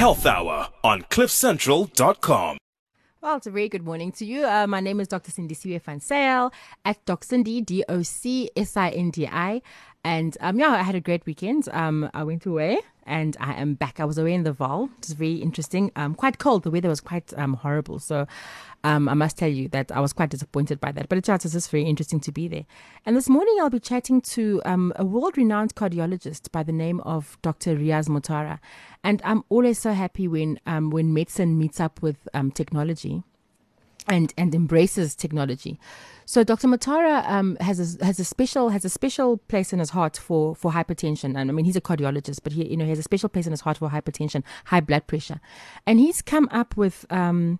Health Hour on CliffCentral.com. Well, it's a very good morning to you. My name is Dr. Sindisiwe van Sail at Doc Cindy, DOCSINDI. And I had a great weekend. I went away and I am back. I was away in the Vaal. It was very interesting. Quite cold. The weather was quite horrible. So I must tell you that I was quite disappointed by that. But it was just very interesting to be there. And this morning I'll be chatting to a world-renowned cardiologist by the name of Dr. Riaz Motara. And I'm always so happy when medicine meets up with technology and embraces technology. So Dr. Motara has a special place in his heart for hypertension. And I mean, he's a cardiologist, but he has a special place in his heart for hypertension, high blood pressure. And he's come up with an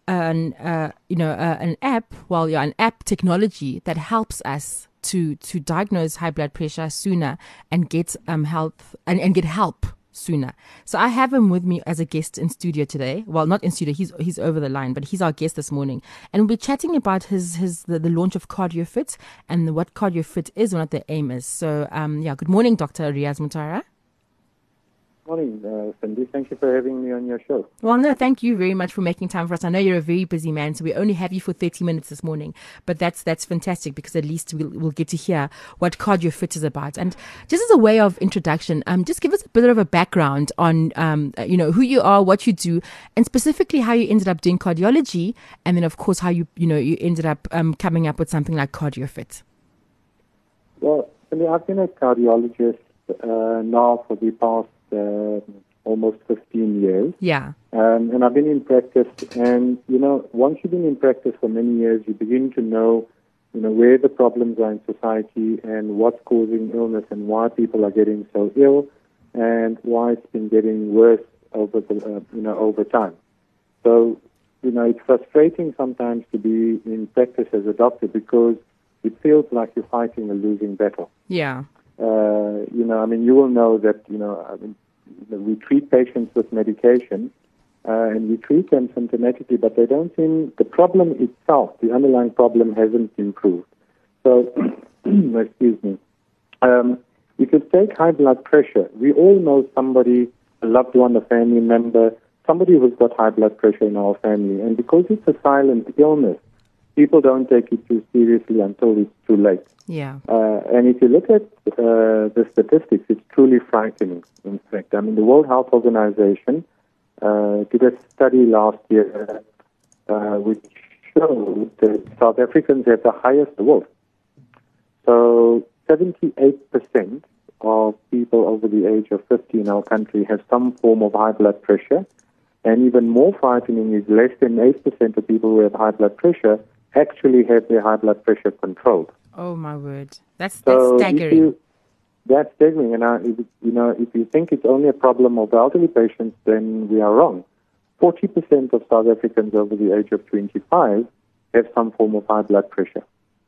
app technology that helps us to diagnose high blood pressure sooner and get health and get help sooner. So I have him with me as a guest in studio today. Well, not in studio, he's over the line, but he's our guest this morning. And we'll be chatting about the launch of CardioFit and what CardioFit is and what the aim is. So good morning, Dr. Riaz Motara. Morning, Cindy. Thank you for having me on your show. Well, no, thank you very much for making time for us. I know you're a very busy man, so we only have you for 30 minutes this morning. But that's fantastic because at least we'll get to hear what CardioFit is about. And just as a way of introduction, just give us a bit of a background on, who you are, what you do, and specifically how you ended up doing cardiology, and then of course how you ended up coming up with something like CardioFit. Well, Cindy, I've been a cardiologist now for the past almost 15 years. Yeah. And I've been in practice, and, once you've been in practice for many years, you begin to know, where the problems are in society and what's causing illness and why people are getting so ill and why it's been getting worse over time. So, it's frustrating sometimes to be in practice as a doctor because it feels like you're fighting a losing battle. Yeah. You will know that, we treat patients with medication and we treat them symptomatically, but the problem itself, the underlying problem hasn't improved. So, excuse me. If you take high blood pressure, we all know somebody, a loved one, a family member, somebody who's got high blood pressure in our family. And because it's a silent illness, people don't take it too seriously until it's too late. Yeah. And if you look at the statistics, it's truly frightening, in fact. I mean, the World Health Organization did a study last year which showed that South Africans have the highest in the world. So 78% of people over the age of 50 in our country have some form of high blood pressure. And even more frightening is less than 8% of people who have high blood pressure actually have their high blood pressure controlled. Oh, my word. That's So staggering. That's staggering. And, if you think it's only a problem of elderly patients, then we are wrong. 40% of South Africans over the age of 25 have some form of high blood pressure.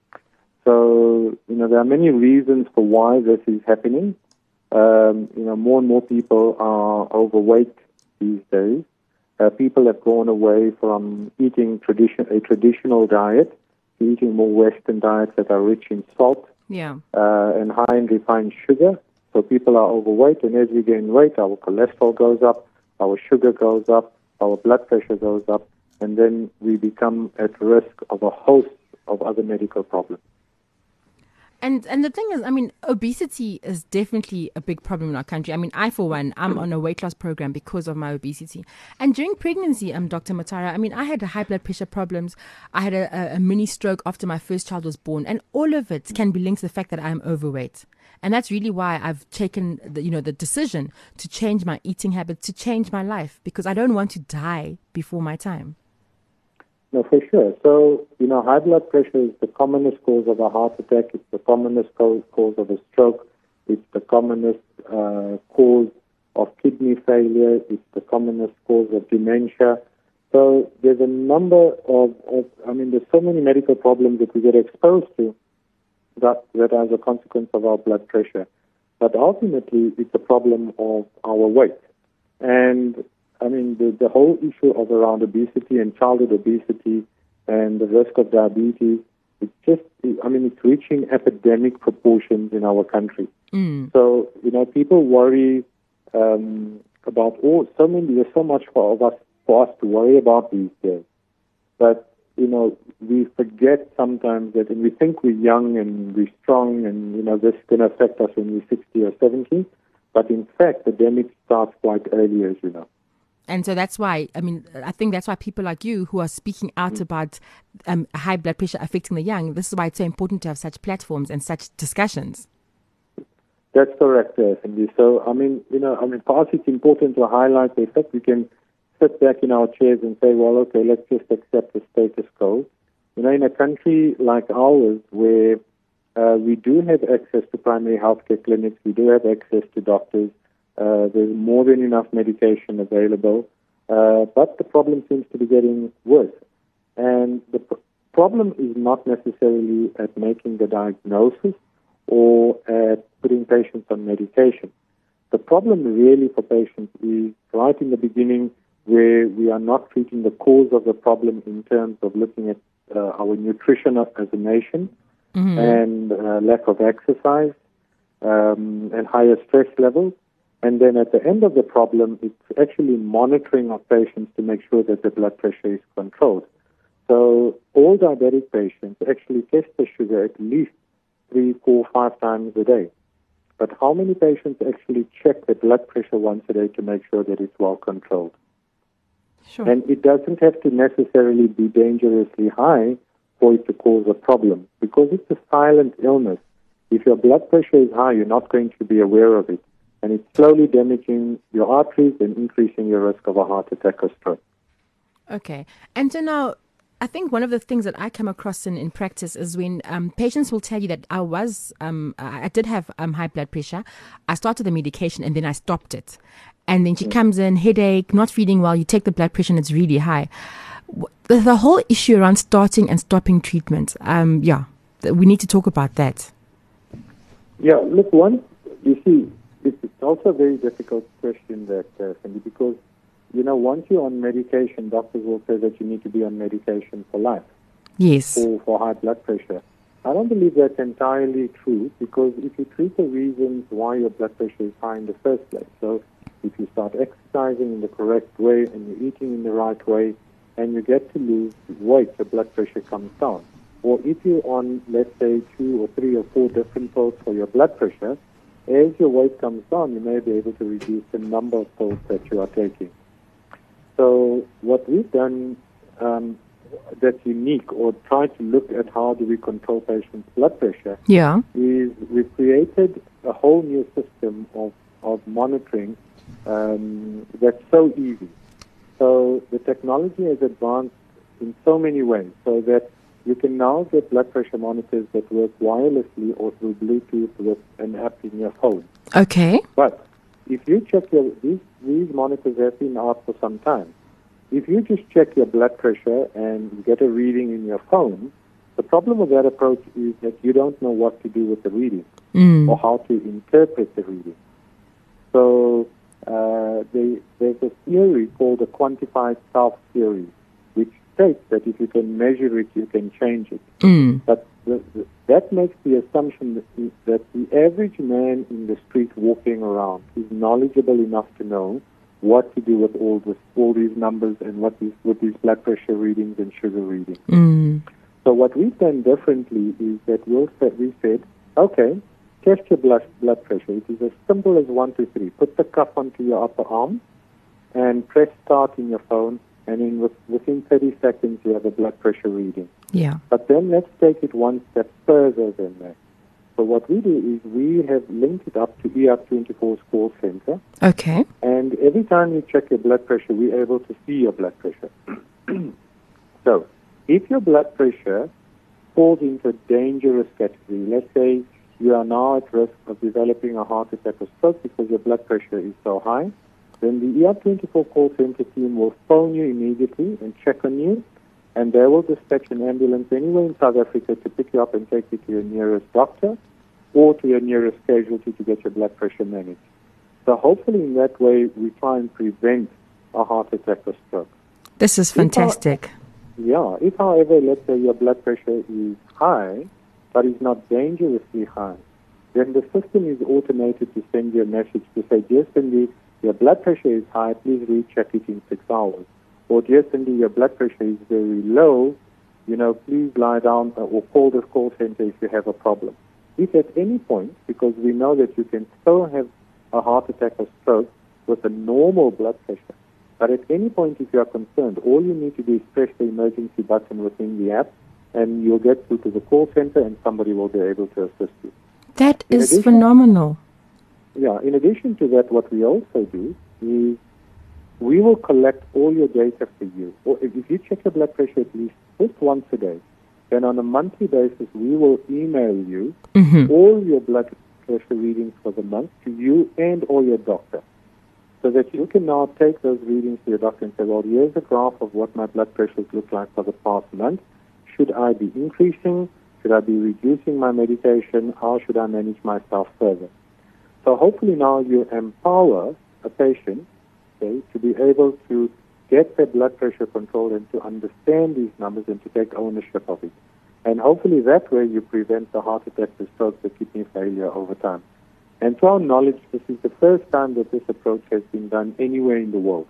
So, there are many reasons for why this is happening. More and more people are overweight these days. People have gone away from eating a traditional diet to eating more Western diets that are rich in salt and high in refined sugar. So people are overweight, and as we gain weight, our cholesterol goes up, our sugar goes up, our blood pressure goes up, and then we become at risk of a host of other medical problems. And the thing is, obesity is definitely a big problem in our country. I, for one, I'm on a weight loss program because of my obesity. And during pregnancy, Dr. Motara, I had high blood pressure problems. I had a mini stroke after my first child was born. And all of it can be linked to the fact that I'm overweight. And that's really why I've taken the decision to change my eating habits, to change my life, because I don't want to die before my time. No, for sure. So, high blood pressure is the commonest cause of a heart attack. It's the commonest cause of a stroke. It's the commonest cause of kidney failure. It's the commonest cause of dementia. So there's a number there's so many medical problems that we get exposed to that are as a consequence of our blood pressure. But ultimately, it's a problem of our weight. And the whole issue of around obesity and childhood obesity and the risk of diabetes, it's reaching epidemic proportions in our country. So, people worry about there's so much for us to worry about these days. But, we forget sometimes that, and we think we're young and we're strong and, this is going to affect us when we're 60 or 70. But in fact, the damage starts quite early, as you know. And so that's why, I think that's why people like you who are speaking out about high blood pressure affecting the young, this is why it's so important to have such platforms and such discussions. That's correct, Cindy. So, for us, it's important to highlight the fact we can sit back in our chairs and say, well, okay, let's just accept the status quo. In a country like ours where we do have access to primary healthcare clinics, we do have access to doctors, there's more than enough medication available, but the problem seems to be getting worse. And the problem is not necessarily at making the diagnosis or at putting patients on medication. The problem really for patients is right in the beginning where we are not treating the cause of the problem in terms of looking at our nutrition as a nation and lack of exercise and higher stress levels. And then at the end of the problem, it's actually monitoring of patients to make sure that the blood pressure is controlled. So all diabetic patients actually test their sugar at least 3, 4, 5 times a day. But how many patients actually check their blood pressure once a day to make sure that it's well controlled? Sure. And it doesn't have to necessarily be dangerously high for it to cause a problem, because it's a silent illness. If your blood pressure is high, you're not going to be aware of it. And it's slowly damaging your arteries and increasing your risk of a heart attack or stroke. Okay. And so now, I think one of the things that I come across in practice is when patients will tell you that I did have high blood pressure. I started the medication and then I stopped it. And then she comes in, headache, not feeling well, you take the blood pressure and it's really high. The whole issue around starting and stopping treatment, we need to talk about that. Yeah, look, you see, it's also a very difficult question that, Cindy, because, once you're on medication, doctors will say that you need to be on medication for life. Yes. For high blood pressure. I don't believe that's entirely true, because if you treat the reasons why your blood pressure is high in the first place, so if you start exercising in the correct way and you're eating in the right way and you get to lose weight, your blood pressure comes down. Or if you're on, let's say, 2 or 3 or 4 different pills for your blood pressure, as your weight comes down, you may be able to reduce the number of pills that you are taking. So what we've done that's unique, or try to look at how do we control patients' blood pressure, is we've created a whole new system of monitoring that's so easy. So the technology has advanced in so many ways, so that you can now get blood pressure monitors that work wirelessly or through Bluetooth with an app in your phone. Okay. But if you check these monitors have been out for some time. If you just check your blood pressure and get a reading in your phone, the problem with that approach is that you don't know what to do with the reading or how to interpret the reading. So there's a theory called the quantified self theory, which states that if you can measure it, you can change it. But that makes the assumption that the average man in the street walking around is knowledgeable enough to know what to do with all these numbers and with these blood pressure readings and sugar readings. So what we've done differently is that we said, okay, test your blood pressure. It is as simple as 1, 2, 3. Put the cuff onto your upper arm and press start in your phone, and within 30 seconds you have a blood pressure reading. Yeah. But then let's take it one step further than that. So what we do is we have linked it up to ER24's call center. Okay. And every time you check your blood pressure, we're able to see your blood pressure. So if your blood pressure falls into a dangerous category, let's say you are now at risk of developing a heart attack or stroke because your blood pressure is so high, then the ER24 call center team will phone you immediately and check on you, and they will dispatch an ambulance anywhere in South Africa to pick you up and take you to your nearest doctor or to your nearest casualty to get your blood pressure managed. So hopefully in that way we try and prevent a heart attack or stroke. This is fantastic. If however, let's say your blood pressure is high, but is not dangerously high, then the system is automated to send you a message to say, dear Cindy, your blood pressure is high, please recheck it in 6 hours. Or, dear Cindy, your blood pressure is very low, please lie down or call the call center if you have a problem. If at any point, because we know that you can still have a heart attack or stroke with a normal blood pressure, but at any point if you are concerned, all you need to do is press the emergency button within the app, and you'll get through to the call center and somebody will be able to assist you. That is phenomenal. Yeah, in addition to that, what we also do is we will collect all your data for you. Or if you check your blood pressure at least just once a day, then on a monthly basis, we will email you all your blood pressure readings for the month to you and or your doctor, so that you can now take those readings to your doctor and say, well, here's a graph of what my blood pressures look like for the past month. Should I be increasing? Should I be reducing my medication? How should I manage myself further? So hopefully now you empower a patient, to be able to get their blood pressure controlled and to understand these numbers and to take ownership of it. And hopefully that way you prevent the heart attack, the stroke, the kidney failure over time. And to our knowledge, this is the first time that this approach has been done anywhere in the world.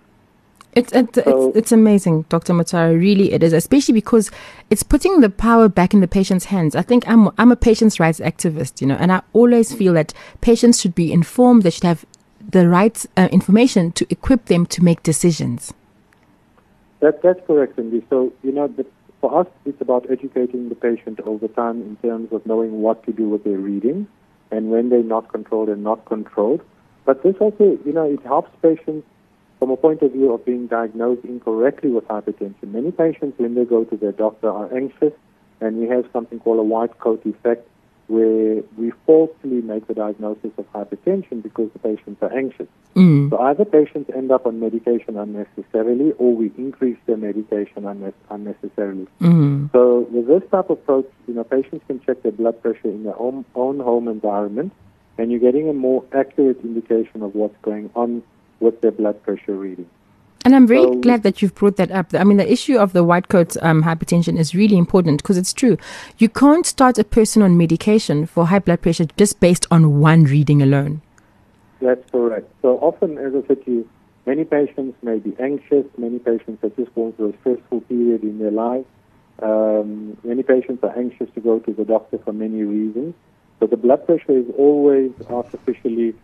It's amazing, Dr. Motshwari. Really, it is, especially because it's putting the power back in the patient's hands. I think I'm a patient's rights activist, and I always feel that patients should be informed. They should have the right information to equip them to make decisions. That's correct, Cindy. So, for us, it's about educating the patient over time in terms of knowing what to do with their readings and when they're not controlled and not controlled. But this also, it helps patients from a point of view of being diagnosed incorrectly with hypertension. Many patients, when they go to their doctor, are anxious, and we have something called a white coat effect, where we falsely make the diagnosis of hypertension because the patients are anxious. So either patients end up on medication unnecessarily, or we increase their medication unnecessarily. So with this type of approach, patients can check their blood pressure in their own home environment, and you're getting a more accurate indication of what's going on with their blood pressure reading. And I'm very glad that you've brought that up. I mean, the issue of the white coat hypertension is really important, because it's true. You can't start a person on medication for high blood pressure just based on one reading alone. That's correct. So often, as I said to you, many patients may be anxious. Many patients are just going through a stressful period in their life. Many patients are anxious to go to the doctor for many reasons. So the blood pressure is always artificially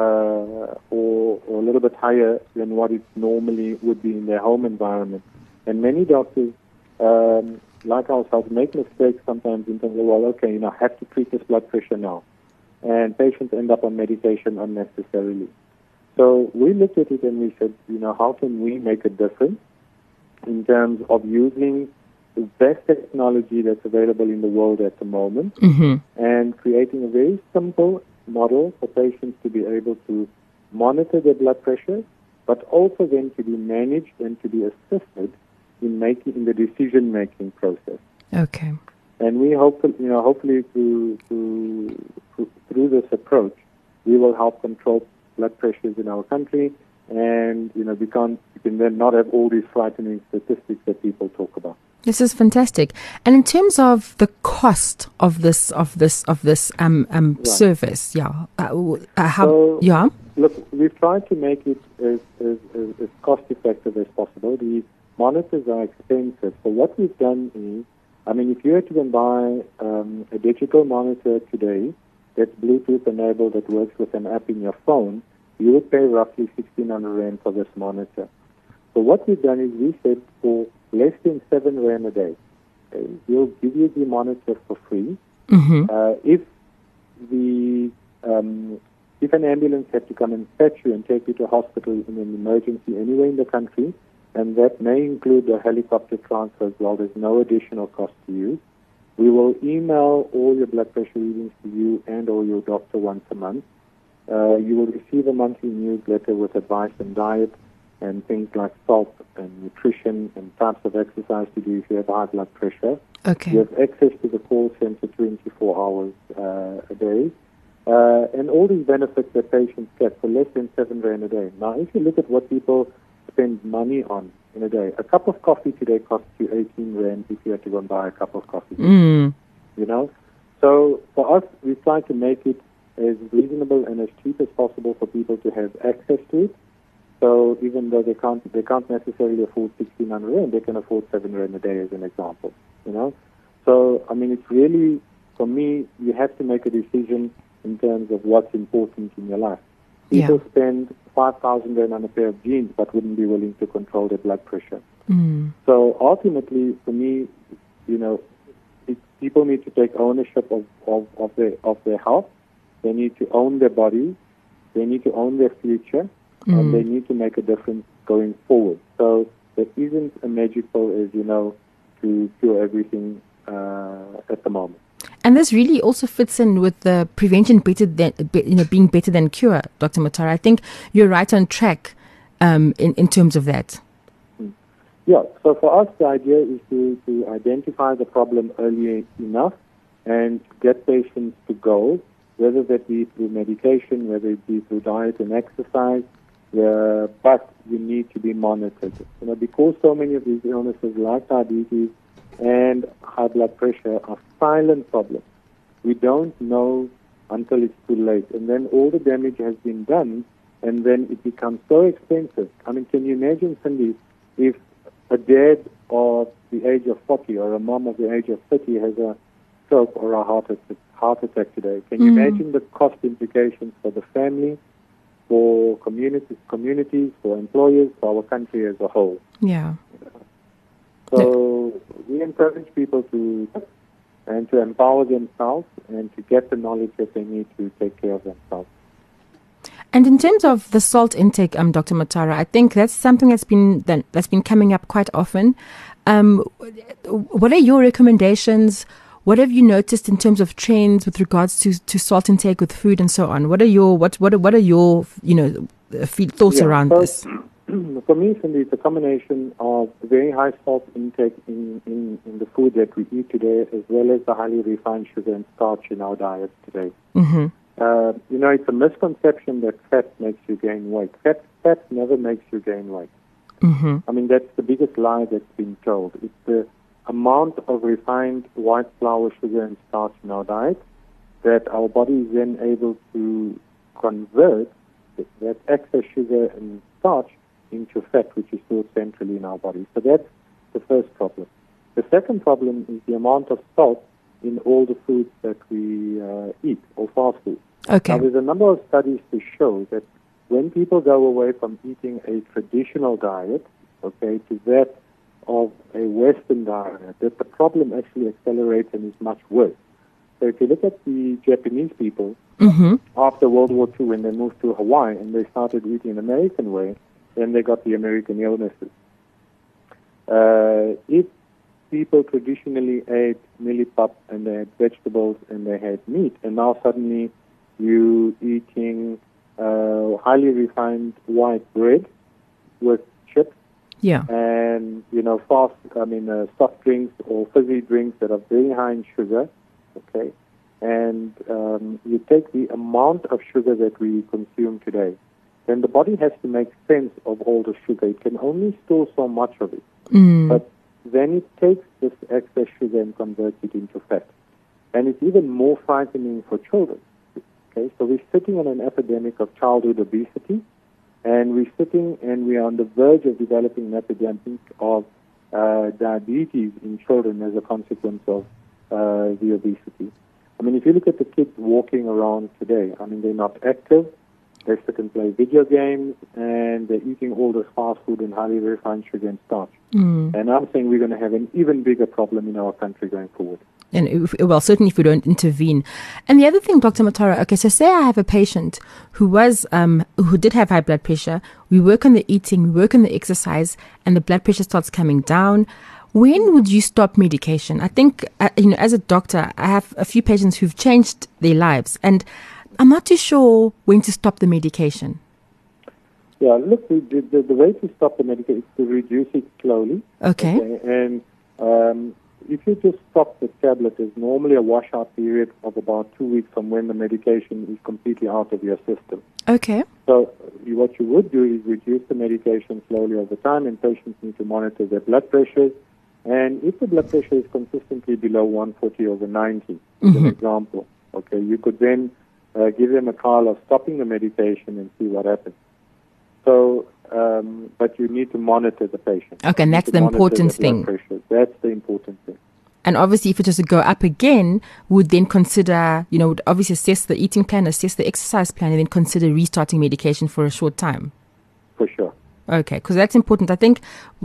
or a little bit higher than what it normally would be in their home environment. And many doctors, like ourselves, make mistakes sometimes in terms of, I have to treat this blood pressure now. And patients end up on medication unnecessarily. So we looked at it and we said, how can we make a difference in terms of using the best technology that's available in the world at the moment, and creating a very simple model for patients to be able to monitor their blood pressure, but also then to be managed and to be assisted in the decision-making process. Okay. And we hopefully through this approach, we will help control blood pressures in our country, and we can then not have all these frightening statistics that people talk about. This is fantastic. And in terms of the cost of this service, Look, we've tried to make it as cost effective as possible. The monitors are expensive. So what we've done is, if you were to buy a digital monitor today that's Bluetooth enabled, that works with an app in your phone, you would pay roughly 1,600 Rand for this monitor. So what we've done is we said for less than 7 Rand a day, we'll give you the monitor for free. If an ambulance had to come and fetch you and take you to hospital in an emergency anywhere in the country, and that may include a helicopter transfer as well, there's no additional cost to you. We will email all your blood pressure readings to you and or your doctor once a month. You will receive a monthly newsletter with advice on diet and things like salt and nutrition and types of exercise to do if you have high blood pressure. Okay. You have access to the call center 24 hours a day. And all these benefits that patients get for less than 7 Rand a day. Now, if you look at what people spend money on in a day, a cup of coffee today costs you 18 Rand if you had to go and buy a cup of coffee. So for us, we try to make it as reasonable and as cheap as possible for people to have access to it. So even though they can't necessarily afford 1,600 rand, they can afford 7 rand a day, as an example. You know, so I mean, it's really, for me, you have to make a decision in terms of what's important in your life. People spend 5,000 rand on a pair of jeans, but wouldn't be willing to control their blood pressure. So ultimately, for me, you know, people need to take ownership of their health. They need to own their bodies. They need to own their future, and they need to make a difference going forward. So there isn't a magic pill, as you know, to cure everything at the moment. And this really also fits in with the prevention being better than cure, Dr. Matara. I think you're right on track in terms of that. Yeah, so for us, the idea is to identify the problem early enough and get patients to go, whether that be through medication, whether it be through diet and exercise, but you need to be monitored. You know, because so many of these illnesses like diabetes and high blood pressure are silent problems. We don't know until it's too late. And then all the damage has been done, and then it becomes so expensive. I mean, can you imagine, Cindy, if a dad of the age of 40 or a mom of the age of 30 has a stroke or a heart attack today? Can you imagine the cost implications for the family, for communities, for employers, for our country as a whole? Yeah. So we encourage people to empower themselves and to get the knowledge that they need to take care of themselves. And in terms of the salt intake, Dr. Matara, I think that's something that's been coming up quite often. What are your recommendations? What have you noticed in terms of trends with regards to salt intake with food and so on? What are your thoughts around this? For me, Cindy, it's a combination of very high salt intake in the food that we eat today, as well as the highly refined sugar and starch in our diets today. You know, it's a misconception that fat makes you gain weight. Fat never makes you gain weight. I mean, that's the biggest lie that's been told. It's the amount of refined white flour, sugar, and starch in our diet that our body is then able to convert that excess sugar and starch into fat, which is stored centrally in our body. So that's the first problem. The second problem is the amount of salt in all the foods that we eat, or fast food. Okay. Now, there's a number of studies to show that when people go away from eating a traditional diet, okay, to that of a Western diet, that the problem actually accelerates and is much worse. So if you look at the Japanese people, after World War II, when they moved to Hawaii and they started eating an American way, then they got the American illnesses. If people traditionally ate millipap and they had vegetables and they had meat, and now suddenly you eating highly refined white bread with chips, and soft drinks or fizzy drinks that are very high in sugar, okay, and you take the amount of sugar that we consume today, then the body has to make sense of all the sugar. It can only store so much of it, but then it takes this excess sugar and converts it into fat. And it's even more frightening for children. Okay, so we're sitting on an epidemic of childhood obesity, and we're sitting and we're on the verge of developing an epidemic of diabetes in children as a consequence of the obesity. I mean, if you look at the kids walking around today, I mean, they're not active. They sit and play video games, and they're eating all this fast food and highly refined sugar and starch. And I'm saying we're going to have an even bigger problem in our country going forward. And certainly if we don't intervene. And the other thing, Dr. Matara, okay, so say I have a patient who did have high blood pressure. We work on the eating, we work on the exercise, and the blood pressure starts coming down. When would you stop medication? I think, as a doctor, I have a few patients who've changed their lives, and I'm not too sure when to stop the medication. Yeah, look, the way to stop the medication is to reduce it slowly. Okay. And if you just stop the tablet, there's normally a washout period of about 2 weeks from when the medication is completely out of your system. Okay. So what you would do is reduce the medication slowly over time, and patients need to monitor their blood pressures. And if the blood pressure is consistently below 140/90, as an example, okay, you could then give them a trial of stopping the medication and see what happens. So but you need to monitor the patient. Okay, and that's the important thing. That's the important thing. And obviously, if it was to go up again, would then consider, would obviously assess the eating plan, assess the exercise plan, and then consider restarting medication for a short time. For sure. Okay, because that's important. I think,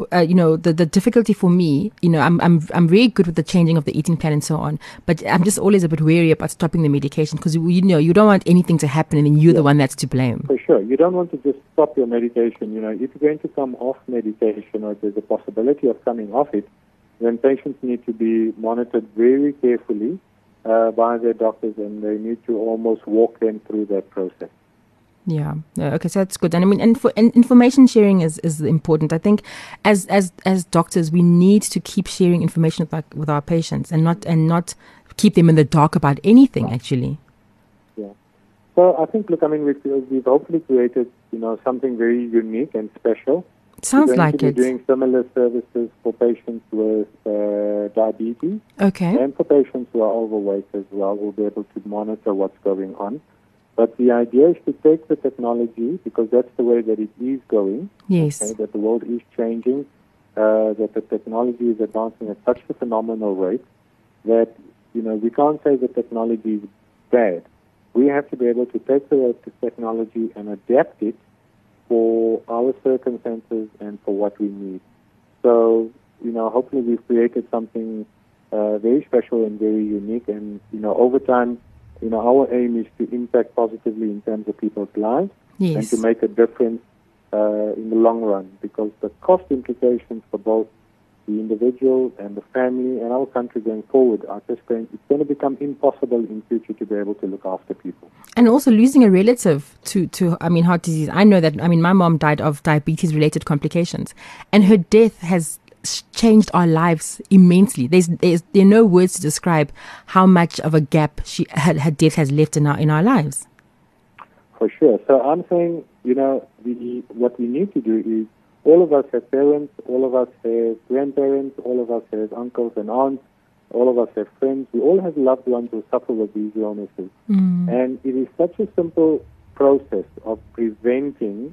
the difficulty for me, I'm very good with the changing of the eating plan and so on, but I'm just always a bit wary about stopping the medication because, you don't want anything to happen and then you're the one that's to blame. For sure. You don't want to just stop your medication. If you're going to come off medication or there's a possibility of coming off it, then patients need to be monitored very carefully by their doctors, and they need to almost walk them through that process. Yeah. Okay. So that's good. And I mean, and information sharing is important. I think as doctors, we need to keep sharing information with our patients and not keep them in the dark about anything. Actually. Yeah. So I think, we've hopefully created something very unique and special. Sounds We're like going it. to be doing similar services for patients with diabetes. Okay. And for patients who are overweight as well. We'll be able to monitor what's going on. But the idea is to take the technology, because that's the way that it is going. Yes. Okay, that the world is changing, that the technology is advancing at such a phenomenal rate that, we can't say the technology is bad. We have to be able to take the technology and adapt it for our circumstances and for what we need. So, hopefully we've created something very special and very unique. And, over time, our aim is to impact positively in terms of people's lives and to make a difference in the long run, because the cost implications for both the individual and the family and our country going forward are it's going to become impossible in future to be able to look after people. And also losing a relative to heart disease. I know that, my mom died of diabetes-related complications, and her death has changed our lives immensely. There are no words to describe how much of a gap her death has left in our lives. For sure. So I'm saying, what we need to do is, all of us have parents, all of us have grandparents, all of us have uncles and aunts, all of us have friends. We all have loved ones who suffer with these illnesses. And it is such a simple process of preventing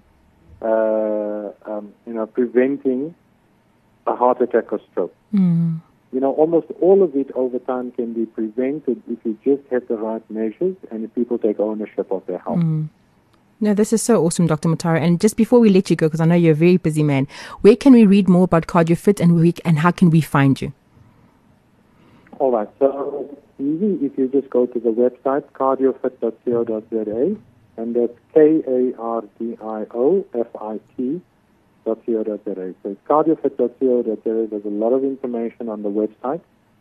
a heart attack or stroke. Almost all of it over time can be prevented if you just have the right measures and if people take ownership of their health. No, this is so awesome, Dr. Mutare. And just before we let you go, because I know you're a very busy man, where can we read more about CardioFit and how can we find you? All right. So easy if you just go to the website, cardiofit.co.za, and that's KARDIOFIT.co.za. So it's cardiofit.co.za. There's a lot of information on the website.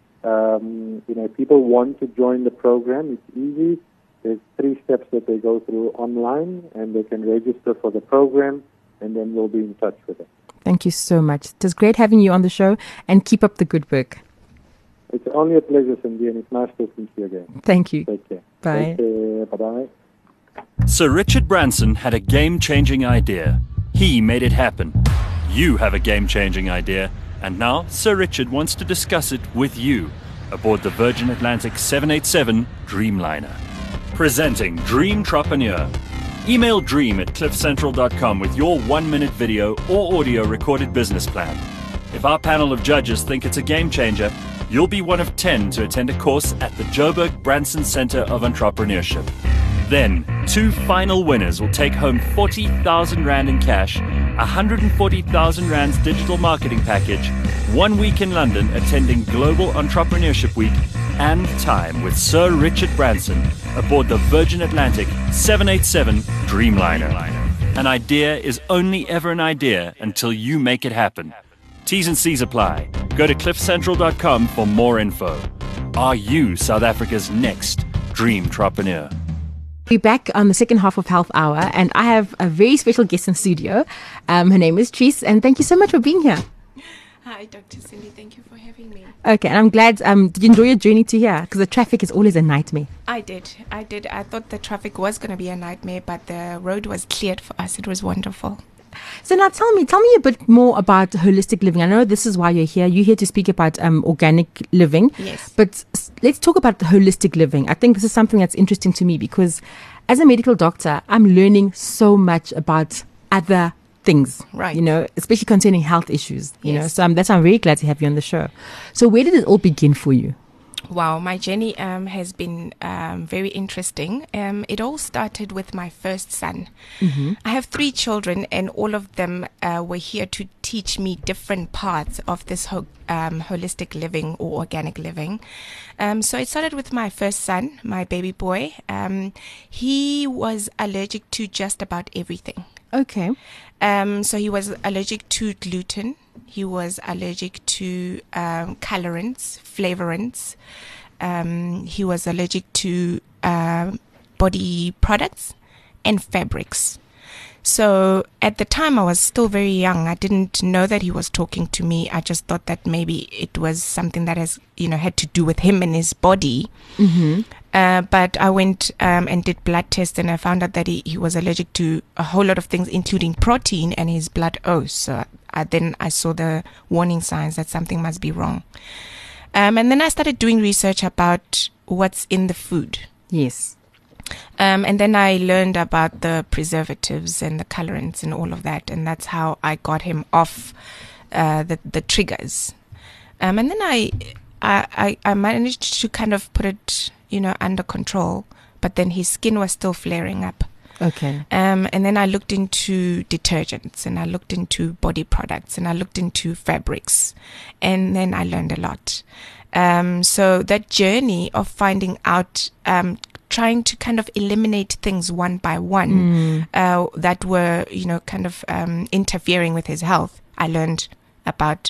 People want to join the program. It's easy. There's 3 steps that they go through online, and they can register for the program, and then we'll be in touch with them. Thank you so much. It was great having you on the show, and keep up the good work. It's only a pleasure, Cindy, and it's nice talking to you again. Thank you. Take care. Bye. Take care. Bye-bye. Sir Richard Branson had a game-changing idea. He made it happen. You have a game-changing idea, and now Sir Richard wants to discuss it with you aboard the Virgin Atlantic 787 Dreamliner. Presenting Dreamtrepreneur. Email dream@cliffcentral.com with your 1-minute video or audio recorded business plan. If our panel of judges think it's a game changer, you'll be one of 10 to attend a course at the Joburg Branson Center of Entrepreneurship. Then, 2 final winners will take home 40,000 Rand in cash, 140,000 Rand's digital marketing package, 1 week in London attending Global Entrepreneurship Week, and time with Sir Richard Branson aboard the Virgin Atlantic 787 Dreamliner. An idea is only ever an idea until you make it happen. T's and C's apply. Go to cliffcentral.com for more info. Are you South Africa's next Dreamtrepreneur? We're back on the second half of Health Hour, and I have a very special guest in studio. Her name is Tris, and thank you so much for being here. Hi, Dr. Cindy. Thank you for having me. Okay, and I'm glad. Did you enjoy your journey to here? Because the traffic is always a nightmare. I did. I thought the traffic was going to be a nightmare, but the road was cleared for us. It was wonderful. So now tell me a bit more about holistic living. I know this is why you're here. You're here to speak about organic living. Yes. But let's talk about holistic living. I think this is something that's interesting to me because as a medical doctor, I'm learning so much about other things, Right. you know, especially concerning health issues, you know. Yes. So that's why I'm very glad to have you on the show. So where did it all begin for you? Wow, my journey has been very interesting. It all started with my first son. I have 3 children, and all of them were here to teach me different parts of this holistic living or organic living. So it started with my first son, my baby boy. He was allergic to just about everything. Okay. So he was allergic to gluten. He was allergic to colorants, flavorants. He was allergic to body products and fabrics. So at the time, I was still very young. I didn't know that he was talking to me. I just thought that maybe it was something that had to do with him and his body. But I went and did blood tests, and I found out that he was allergic to a whole lot of things, including protein and his blood O's. So then I saw the warning signs that something must be wrong. And then I started doing research about what's in the food. Yes. And then I learned about the preservatives and the colorants and all of that. And that's how I got him off the triggers. And then I managed to kind of put it, under control. But then his skin was still flaring up. Okay. And then I looked into detergents, and I looked into body products, and I looked into fabrics. And then I learned a lot. So that journey of finding out, trying to kind of eliminate things one by one that were, interfering with his health, I learned about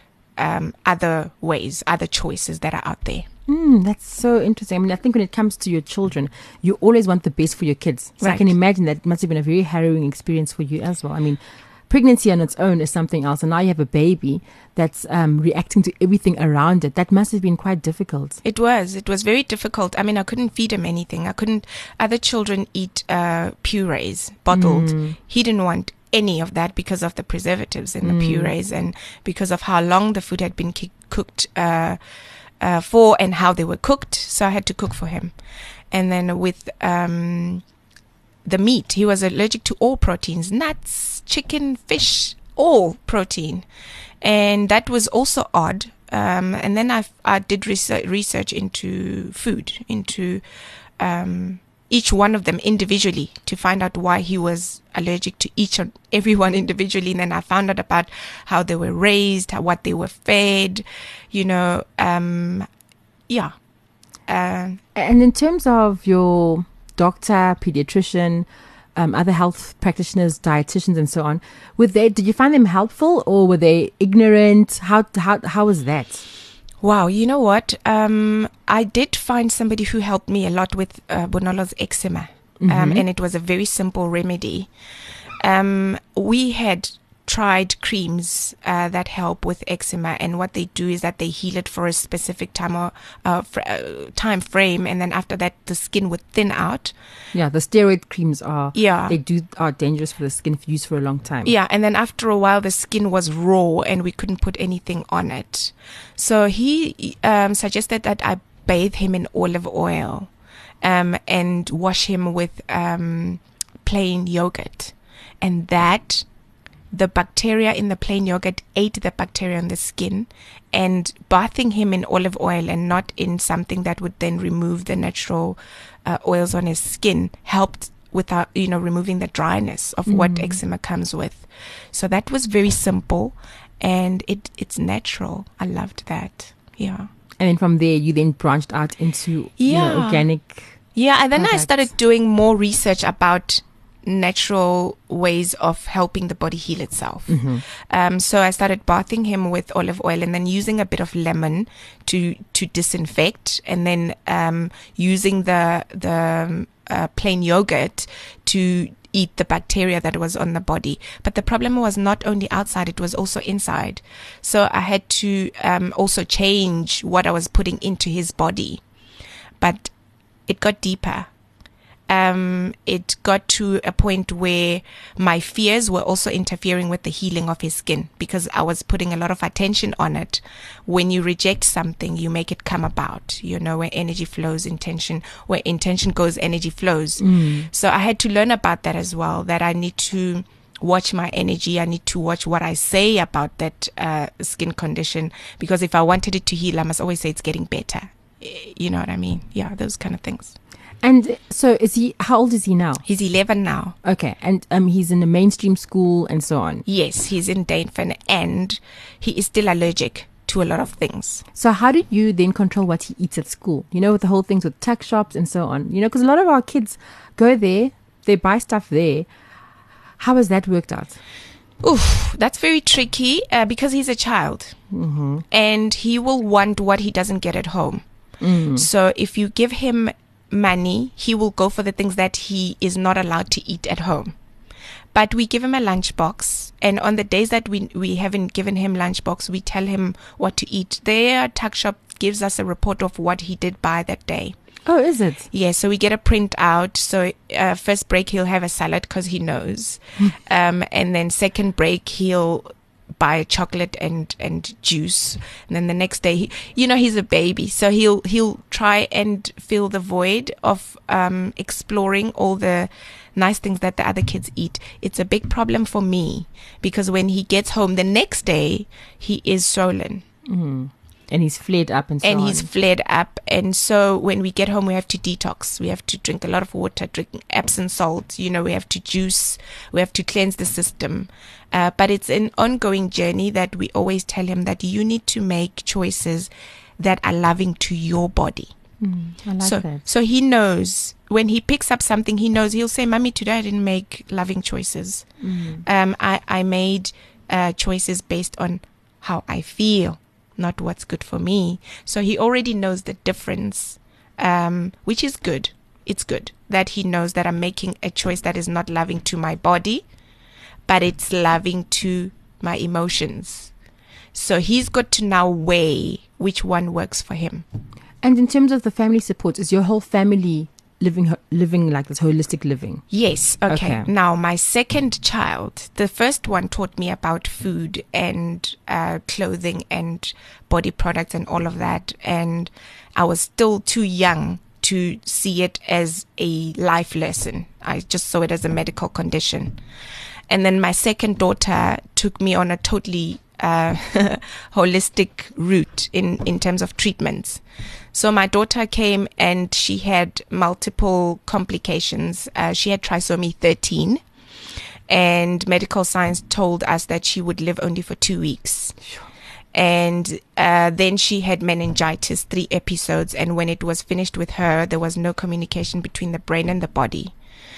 other ways, other choices that are out there. That's so interesting. I mean, I think when it comes to your children, you always want the best for your kids. So I Right. can imagine that it must have been a very harrowing experience for you as well. I mean, pregnancy on its own is something else. And now you have a baby that's reacting to everything around it. That must have been quite difficult. It was very difficult. I mean, I couldn't feed him anything. Other children eat purees, bottled. He didn't want any of that because of the preservatives in the purees, and because of how long the food had been cooked for and how they were cooked. So I had to cook for him. And then with the meat, he was allergic to all proteins, nuts, chicken, fish, all protein. And that was also odd. And then I did research into food, into each one of them individually, to find out why he was allergic to each and everyone individually. And then I found out about how they were raised, what they were fed, And in terms of your doctor, pediatrician, other health practitioners, dietitians, and so on, did you find them helpful, or were they ignorant? How was that? Wow, you know what? I did find somebody who helped me a lot with Bonolo's eczema, and it was a very simple remedy. We had tried creams that help with eczema, and what they do is that they heal it for a specific time frame, and then after that the skin would thin out. Yeah, the steroid creams are dangerous for the skin if used for a long time. Yeah, and then after a while the skin was raw and we couldn't put anything on it. So he suggested that I bathe him in olive oil and wash him with plain yogurt, and that the bacteria in the plain yogurt ate the bacteria on the skin, and bathing him in olive oil and not in something that would then remove the natural oils on his skin helped without, removing the dryness of what eczema comes with. So that was very simple, and it's natural. I loved that. Yeah. And then from there, you then branched out into organic. Yeah, and then products. I started doing more research about natural ways of helping the body heal itself. So I started bathing him with olive oil, and then using a bit of lemon to disinfect, and then using the plain yogurt to eat the bacteria that was on the body. But the problem was not only outside, it was also inside. So I had to also change what I was putting into his body. But it got deeper. It got to a point where my fears were also interfering with the healing of his skin, because I was putting a lot of attention on it. When you reject something, you make it come about, where energy flows, where intention goes, energy flows. So I had to learn about that as well, that I need to watch my energy. I need to watch what I say about that skin condition, because if I wanted it to heal, I must always say it's getting better. You know what I mean? Yeah, those kind of things. And so how old is he now? He's 11 now. Okay. And he's in a mainstream school and so on. Yes, he's in Dainfern, and he is still allergic to a lot of things. So how do you then control what he eats at school? You know, with the whole things with tuck shops and so on. You know, because a lot of our kids go there, they buy stuff there. How has that worked out? Oof, that's very tricky because he's a child. Mm-hmm. And he will want what he doesn't get at home. Mm. So if you give him money, he will go for the things that he is not allowed to eat at home. But we give him a lunchbox, and on the days that we haven't given him lunchbox, we tell him what to eat. Their tuck shop gives us a report of what he did buy that day. Oh, is it? Yeah, so we get a print out. So first break, he'll have a salad because he knows. And then second break, he'll buy chocolate and juice. And then the next day, he's a baby. So he'll try and fill the void of exploring all the nice things that the other kids eat. It's a big problem for me because when he gets home the next day, he is swollen. Mm. And he's flared up and so on. And he's flared up. And so when we get home, we have to detox. We have to drink a lot of water, drink Epsom salt. We have to juice. We have to cleanse the system. But it's an ongoing journey that we always tell him that you need to make choices that are loving to your body. I like that. So he knows when he picks up something, he'll say, Mommy, today I didn't make loving choices. I made choices based on how I feel, not what's good for me. So he already knows the difference, which is good. It's good that he knows that I'm making a choice that is not loving to my body, but it's loving to my emotions. So he's got to now weigh which one works for him. And in terms of the family support, is your whole family living like this holistic living? Yes. Okay. Now, my second child, the first one taught me about food and clothing and body products and all of that. And I was still too young to see it as a life lesson. I just saw it as a medical condition. And then my second daughter took me on a totally holistic route in terms of treatments. So my daughter came and she had multiple complications. She had trisomy 13, and medical science told us that she would live only for 2 weeks. And then she had meningitis, 3 episodes. And when it was finished with her, there was no communication between the brain and the body.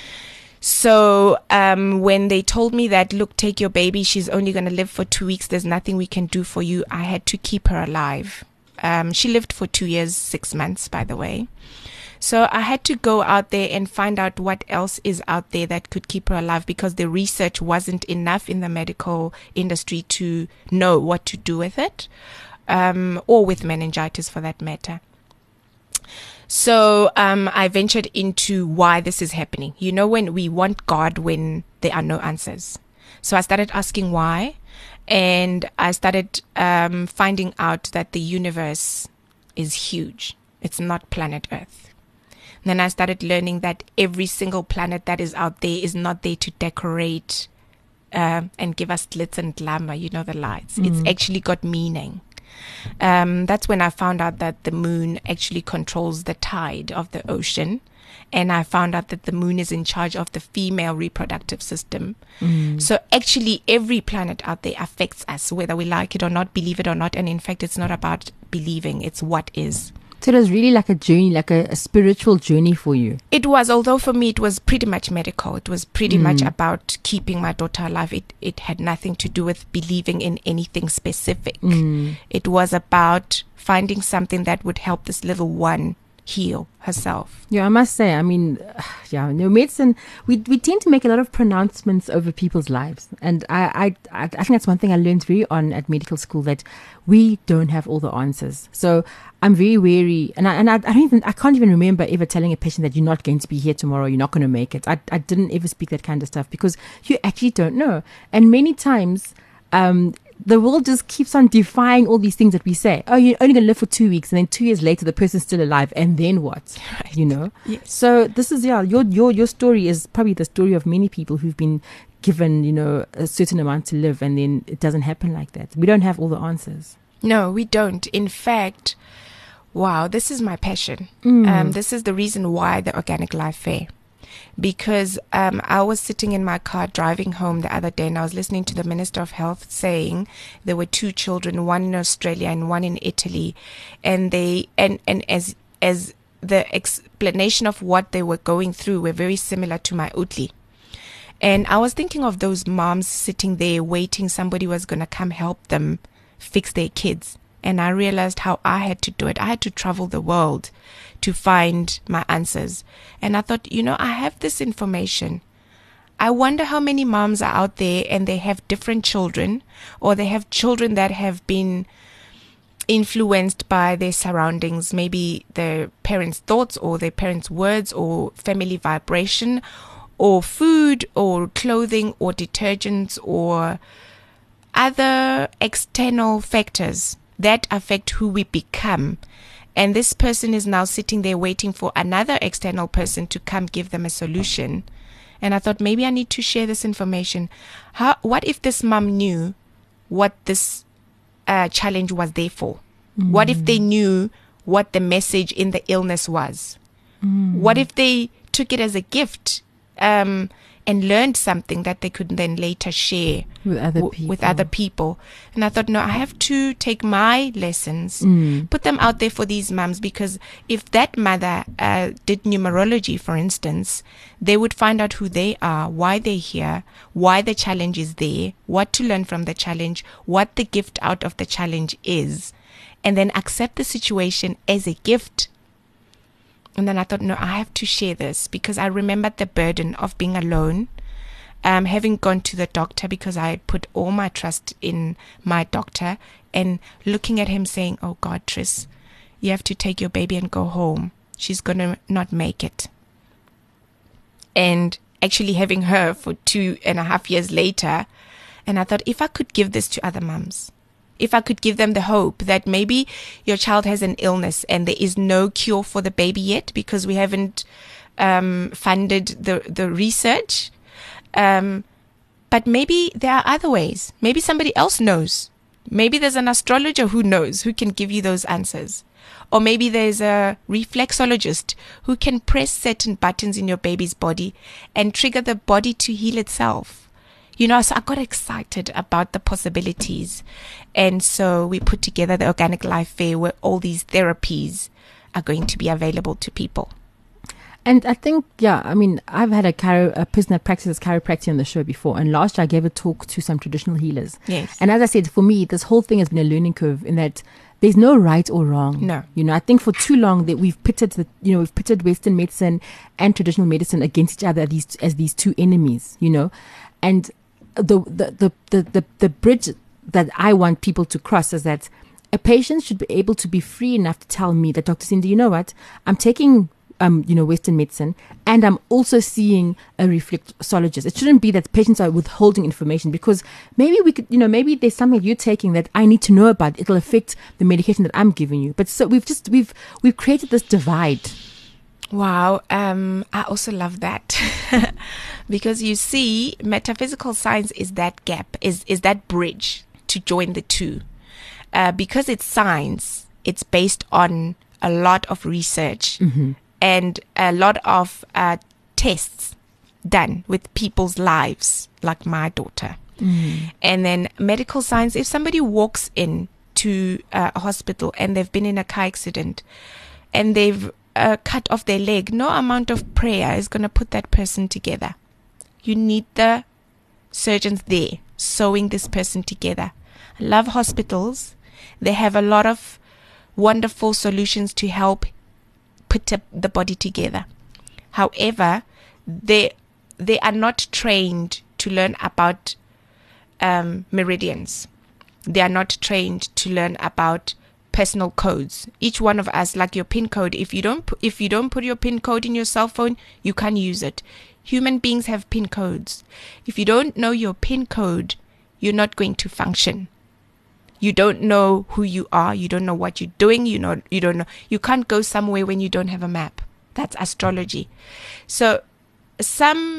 So when they told me that, look, take your baby, she's only going to live for 2 weeks, there's nothing we can do for you, I had to keep her alive. She lived for 2 years, 6 months, by the way. So I had to go out there and find out what else is out there that could keep her alive, because the research wasn't enough in the medical industry to know what to do with it, or with meningitis for that matter. So I ventured into why this is happening. When we want God when there are no answers. So I started asking why. And I started finding out that the universe is huge. It's not planet Earth. And then I started learning that every single planet that is out there is not there to decorate and give us glitz and glamour, the lights. It's actually got meaning. That's when I found out that the moon actually controls the tide of the ocean. And I found out that the moon is in charge of the female reproductive system. So actually every planet out there affects us, whether we like it or not, believe it or not. And in fact, it's not about believing, it's what is. So it was really like a journey, like a spiritual journey for you. It was, although for me it was pretty much medical. It was pretty much about keeping my daughter alive. It had nothing to do with believing in anything specific. It was about finding something that would help this little one heal herself. Yeah, I must say, medicine, we tend to make a lot of pronouncements over people's lives. And I think that's one thing I learned very on at medical school, that we don't have all the answers. So I'm very wary, and I can't even remember ever telling a patient that you're not going to be here tomorrow, you're not going to make it. I didn't ever speak that kind of stuff, because you actually don't know. And many times, the world just keeps on defying all these things that we say. Oh, you're only going to live for 2 weeks, and then 2 years later, the person's still alive, and then what? Right. Yes. So this is, your story is probably the story of many people who've been given, a certain amount to live, and then it doesn't happen like that. We don't have all the answers. No, we don't. In fact, wow, this is my passion. This is the reason why the Organic Life Fair. Because I was sitting in my car driving home the other day, and I was listening to the Minister of Health saying there were 2 children, one in Australia and one in Italy, and they and as the explanation of what they were going through were very similar to my Utli. And I was thinking of those moms sitting there waiting somebody was going to come help them fix their kids. And I realized how I had to do it. I had to travel the world to find my answers. And I thought, I have this information. I wonder how many moms are out there and they have different children, or they have children that have been influenced by their surroundings, maybe their parents' thoughts or their parents' words or family vibration or food or clothing or detergents or other external factors that affect who we become. And this person is now sitting there waiting for another external person to come give them a solution. And I thought, maybe I need to share this information. What if this mom knew what this challenge was there for? What if they knew what the message in the illness was? What if they took it as a gift and learned something that they could then later share with other people? And I thought, no, I have to take my lessons, put them out there for these mums, because if that mother did numerology, for instance, they would find out who they are, why they're here, why the challenge is there, what to learn from the challenge, what the gift out of the challenge is, and then accept the situation as a gift. And then I thought, no, I have to share this, because I remembered the burden of being alone, having gone to the doctor, because I put all my trust in my doctor, and looking at him saying, oh God, Tris, you have to take your baby and go home. She's going to not make it. And actually having her for 2.5 years later, and I thought, if I could give this to other mums, if I could give them the hope that maybe your child has an illness and there is no cure for the baby yet because we haven't funded the research. But maybe there are other ways. Maybe somebody else knows. Maybe there's an astrologer who knows, who can give you those answers. Or maybe there's a reflexologist who can press certain buttons in your baby's body and trigger the body to heal itself. So I got excited about the possibilities. And so we put together the Organic Life Fair, where all these therapies are going to be available to people. And I think, I've had a person that practices chiropractic on the show before. And last year I gave a talk to some traditional healers. Yes. And as I said, for me, this whole thing has been a learning curve, in that there's no right or wrong. No. I think for too long that we've pitted Western medicine and traditional medicine against each other as these two enemies, And the bridge that I want people to cross is that a patient should be able to be free enough to tell me that, Dr. Cindy, you know what, I'm taking Western medicine, and I'm also seeing a reflexologist. It shouldn't be that patients are withholding information, because maybe we could, maybe there's something you're taking that I need to know about. It'll affect the medication that I'm giving you. But so we've created this divide. Wow. I also love that. Because you see, metaphysical science is that gap, is that bridge to join the two. Because it's science, it's based on a lot of research and a lot of tests done with people's lives, like my daughter. And then medical science, if somebody walks in to a hospital and they've been in a car accident and they've cut off their leg, no amount of prayer is going to put that person together. You need the surgeons there sewing this person together. I love hospitals. They have a lot of wonderful solutions to help put the body together. However, they are not trained to learn about meridians. They are not trained to learn about personal codes. Each one of us, like your PIN code, if you don't put your PIN code in your cell phone, you can't use it. Human beings have PIN codes. If you don't know your PIN code, you're not going to function. You don't know who you are. You don't know what you're doing. You don't know. You can't go somewhere when you don't have a map. That's astrology. So some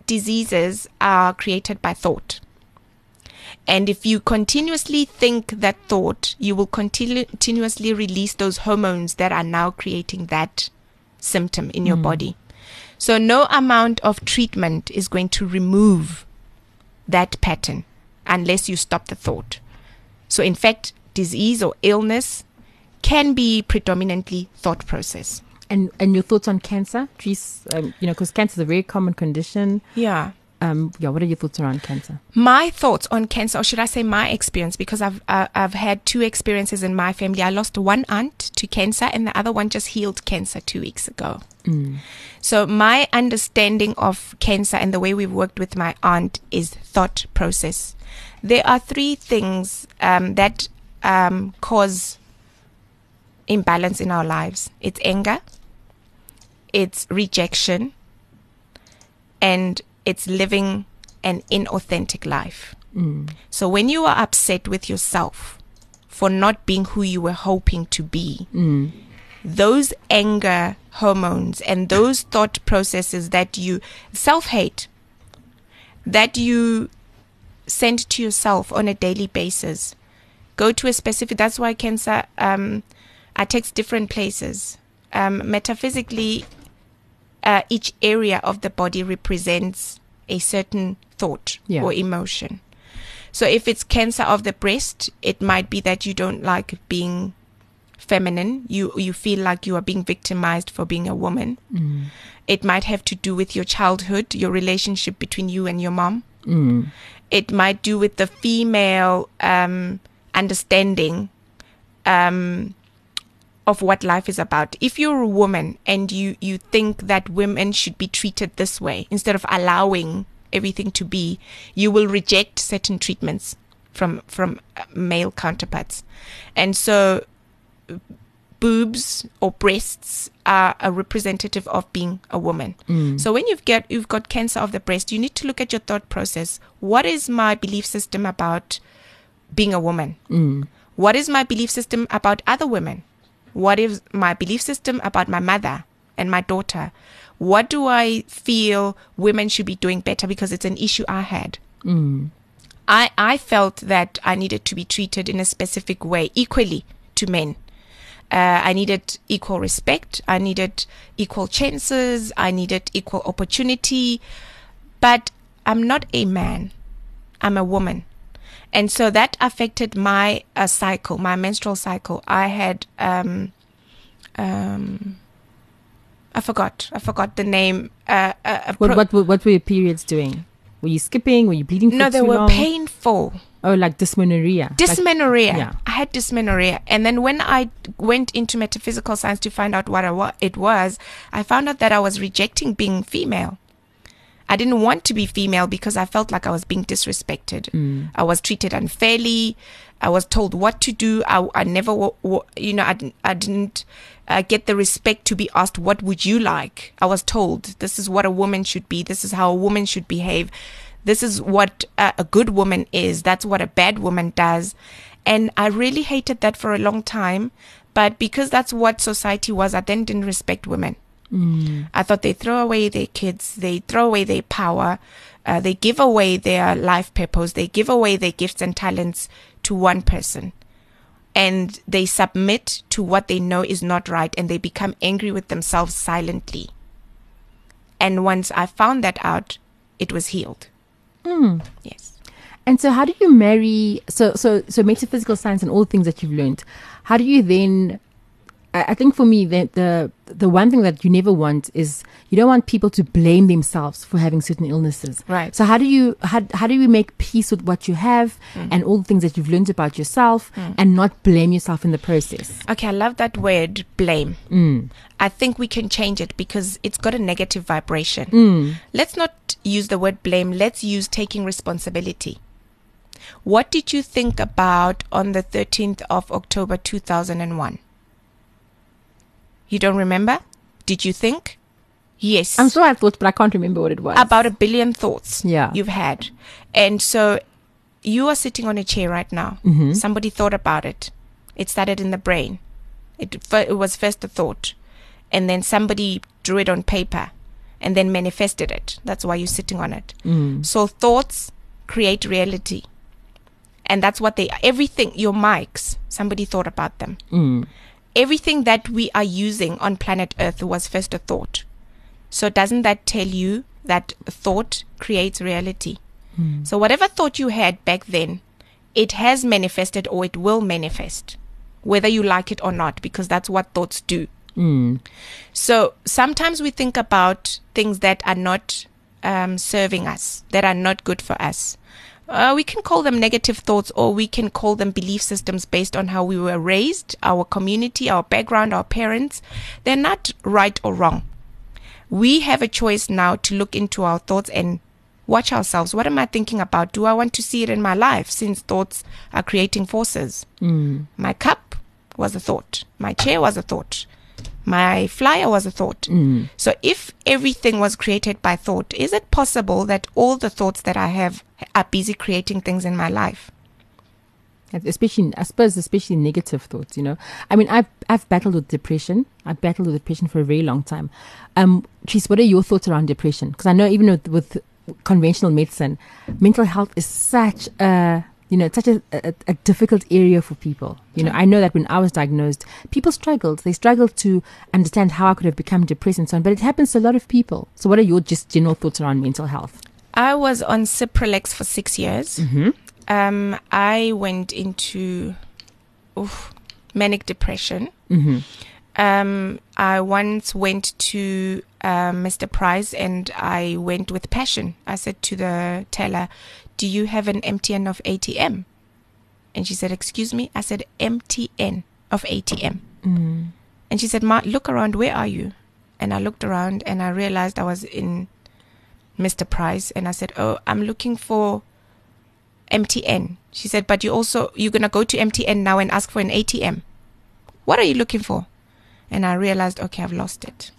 diseases are created by thought. And if you continuously think that thought, you will continuously release those hormones that are now creating that symptom in your body. So no amount of treatment is going to remove that pattern unless you stop the thought. So in fact, disease or illness can be predominantly thought process. And your thoughts on cancer, Tris? Because cancer is a very common condition. Yeah. What are your thoughts around cancer? My thoughts on cancer, or should I say my experience, because I've had two experiences in my family. I lost one aunt to cancer, and the other one just healed cancer 2 weeks ago. So my understanding of cancer and the way we've worked with my aunt is thought process. There are three things that cause imbalance in our lives. It's anger, it's rejection, and it's living an inauthentic life. So when you are upset with yourself for not being who you were hoping to be, those anger hormones and those thought processes that you self-hate, that you send to yourself on a daily basis, go to a specific, that's why cancer attacks different places. Metaphysically, each area of the body represents a certain thought or emotion. So if it's cancer of the breast, it might be that you don't like being feminine. You feel like you are being victimized for being a woman. It might have to do with your childhood, your relationship between you and your mom. It might do with the female understanding of what life is about. If you're a woman and you think that women should be treated this way, instead of allowing everything to be, you will reject certain treatments from male counterparts. And so boobs or breasts are a representative of being a woman. So when you've got cancer of the breast, you need to look at your thought process. What is my belief system about being a woman? What is my belief system about other women? What is my belief system about my mother and my daughter? What do I feel women should be doing better because it's an issue I had? I felt that I needed to be treated in a specific way, equally to men. I needed equal respect. I needed equal chances. I needed equal opportunity. But I'm not a man. I'm a woman. And so that affected my cycle, my menstrual cycle. I had, I forgot the name. What were your periods doing? Were you skipping? Were you bleeding for No, they too were long? painful. Oh, like dysmenorrhea. Dysmenorrhea. I had dysmenorrhea. And then when I went into metaphysical science to find out what it was, I found out that I was rejecting being female. I didn't want to be female because I felt like I was being disrespected. I was treated unfairly. I was told what to do. I never, I didn't get the respect to be asked, what would you like? I was told, this is what a woman should be. This is how a woman should behave. This is what a good woman is. That's what a bad woman does. And I really hated that for a long time. But because that's what society was, I then didn't respect women. I thought they throw away their kids, they throw away their power, they give away their life purpose, they give away their gifts and talents to one person. And they submit to what they know is not right, and they become angry with themselves silently. And once I found that out, it was healed. Yes. And so how do you marry, so metaphysical science and all the things that you've learned, how do you then, I think for me, the one thing that you never want is you don't want people to blame themselves for having certain illnesses. Right. So how do you make peace with what you have and all the things that you've learned about yourself and not blame yourself in the process? Okay, I love that word, blame. I think we can change it because it's got a negative vibration. Let's not use the word blame. Let's use taking responsibility. What did you think about on the 13th of October 2001? You don't remember? Did you think? Yes. I'm sure I thought, but I can't remember what it was. About 1 billion thoughts Yeah. you've had. And so you are sitting on a chair right now. Somebody thought about it. It started in the brain. It was first a thought. And then somebody drew it on paper. and then manifested it. That's why you're sitting on it. So thoughts create reality. And that's what everything, your mics, somebody thought about them. Everything that we are using on planet Earth was first a thought. So doesn't that tell you that thought creates reality? So whatever thought you had back then, it has manifested or it will manifest, whether you like it or not, because that's what thoughts do. So sometimes we think about things that are not serving us, that are not good for us. We can call them negative thoughts, or we can call them belief systems based on how we were raised, our community, our background, our parents. They're not right or wrong. We have a choice now to look into our thoughts and watch ourselves. What am I thinking about? Do I want to see it in my life, since thoughts are creating forces? My cup was a thought. My chair was a thought. My flyer was a thought. So if everything was created by thought, is it possible that all the thoughts that I have are busy creating things in my life? Especially negative thoughts, you know. I mean, I've battled with depression. I've battled with depression for a very long time. Tris, what are your thoughts around depression? Because I know even with conventional medicine, mental health is such a difficult area for people. You know, I know that when I was diagnosed, people struggled. They struggled to understand how I could have become depressed and so on. But it happens to a lot of people. So what are your just general thoughts around mental health? I was on Cipralex for 6 years. I went into manic depression. I once went to Mr. Price, and I went with passion. I said to the teller, "Do you have an MTN of ATM?" And she said, "Excuse me?" I said, "MTN of ATM." And she said, "Ma, look around, where are you?" And I looked around and I realized I was in Mr. Price, and I said, "Oh, I'm looking for MTN." She said, "But you're going to go to MTN now and ask for an ATM. What are you looking for?" And I realized, okay, I've lost it.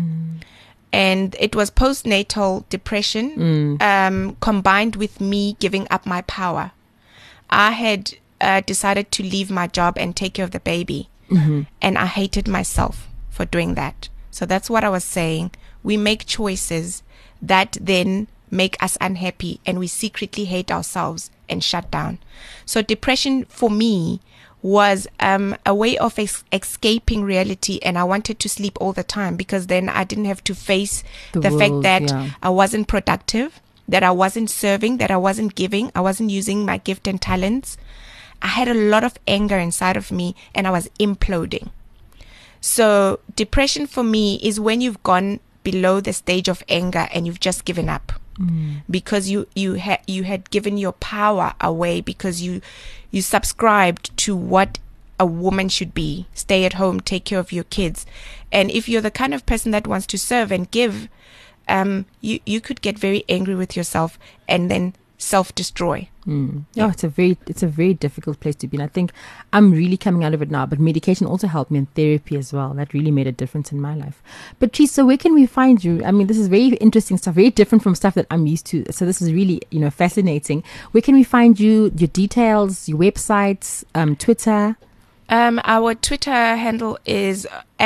And it was postnatal depression combined with me giving up my power. I had decided to leave my job and take care of the baby. And I hated myself for doing that. So that's what I was saying. We make choices that then make us unhappy, and we secretly hate ourselves and shut down. So depression for me was a way of escaping reality, and I wanted to sleep all the time, because then I didn't have to face the fact that I wasn't productive, that I wasn't serving, that I wasn't giving, I wasn't using my gift and talents. I had a lot of anger inside of me, and I was imploding. So depression for me is when you've gone below the stage of anger and you've just given up. Because you had given your power away, because you subscribed to what a woman should be. Stay at home, take care of your kids. And if you're the kind of person that wants to serve and give, you could get very angry with yourself and then self-destroy. It's a very difficult place to be, and I think I'm really coming out of it now. But medication also helped me, in therapy as well. That really made a difference in my life. But Tris, so where can we find you? I mean, this is very interesting stuff, very different from stuff that I'm used to. So this is really, fascinating. Where can we find you? Your details, your websites, Twitter. Our Twitter handle is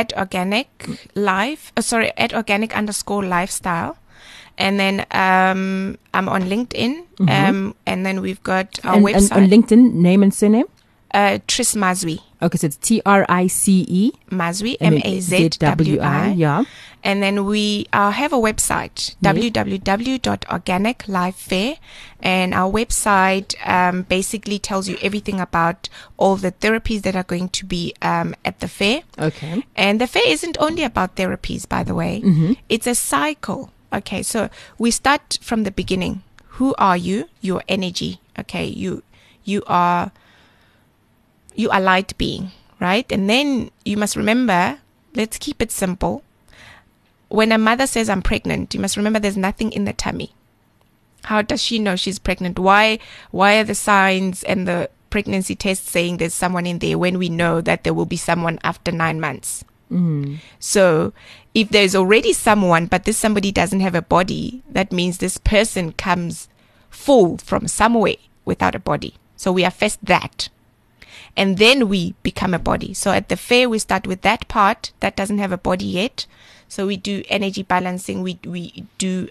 @organic_lifestyle. And then I'm on LinkedIn, and then we've got our website. And on LinkedIn, name and surname? Tris Mazwi. Okay, so it's TRICE. Mazwi, MAZWI. Yeah. And then we have a website, www.organiclifefair. And our website basically tells you everything about all the therapies that are going to be at the fair. Okay. And the fair isn't only about therapies, by the way. It's a cycle. Okay, so we start from the beginning. Who are you? Your energy. Okay, you are light being, right? And then you must remember, let's keep it simple. When a mother says I'm pregnant, you must remember there's nothing in the tummy. How does she know she's pregnant? Why are the signs and the pregnancy tests saying there's someone in there when we know that there will be someone after 9 months? So if there's already someone, but this somebody doesn't have a body, that means this person comes full from somewhere without a body. So we are first that. And then we become a body. So at the fair, we start with that part that doesn't have a body yet. So we do energy balancing, we do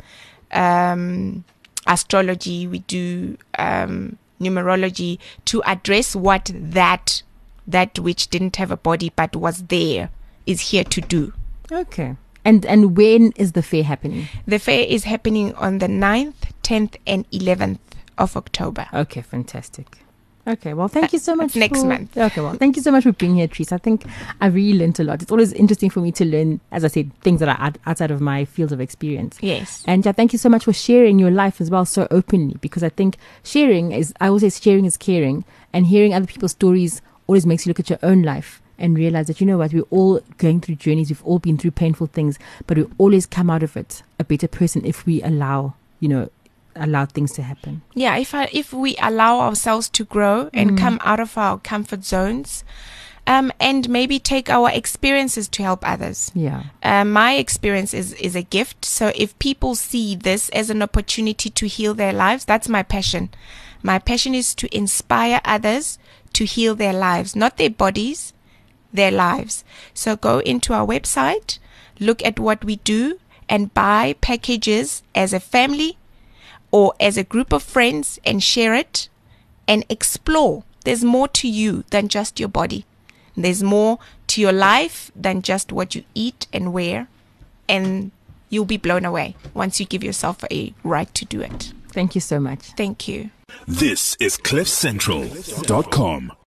astrology, we do numerology to address what that which didn't have a body but was there is here to do. Okay. And when is the fair happening? The fair is happening on the 9th, 10th and 11th of October. Okay, fantastic. Okay, well, thank you so much. Next month. Okay, well, thank you so much for being here, Therese. I think I really learned a lot. It's always interesting for me to learn, as I said, things that are outside of my field of experience. Yes. And thank you so much for sharing your life as well so openly, because I think sharing is caring, and hearing other people's stories always makes you look at your own life and realize that, you know what, we're all going through journeys, we've all been through painful things, but we always come out of it a better person if we allow things to happen. Yeah, if we allow ourselves to grow and come out of our comfort zones, and maybe take our experiences to help others. Yeah. My experience is a gift. So if people see this as an opportunity to heal their lives, that's my passion. My passion is to inspire others to heal their lives, not their bodies, their lives. So go into our website, look at what we do, and buy packages as a family or as a group of friends and share it and explore. There's more to you than just your body. There's more to your life than just what you eat and wear, and you'll be blown away once you give yourself a right to do it. Thank you so much. Thank you. This is CliffCentral.com.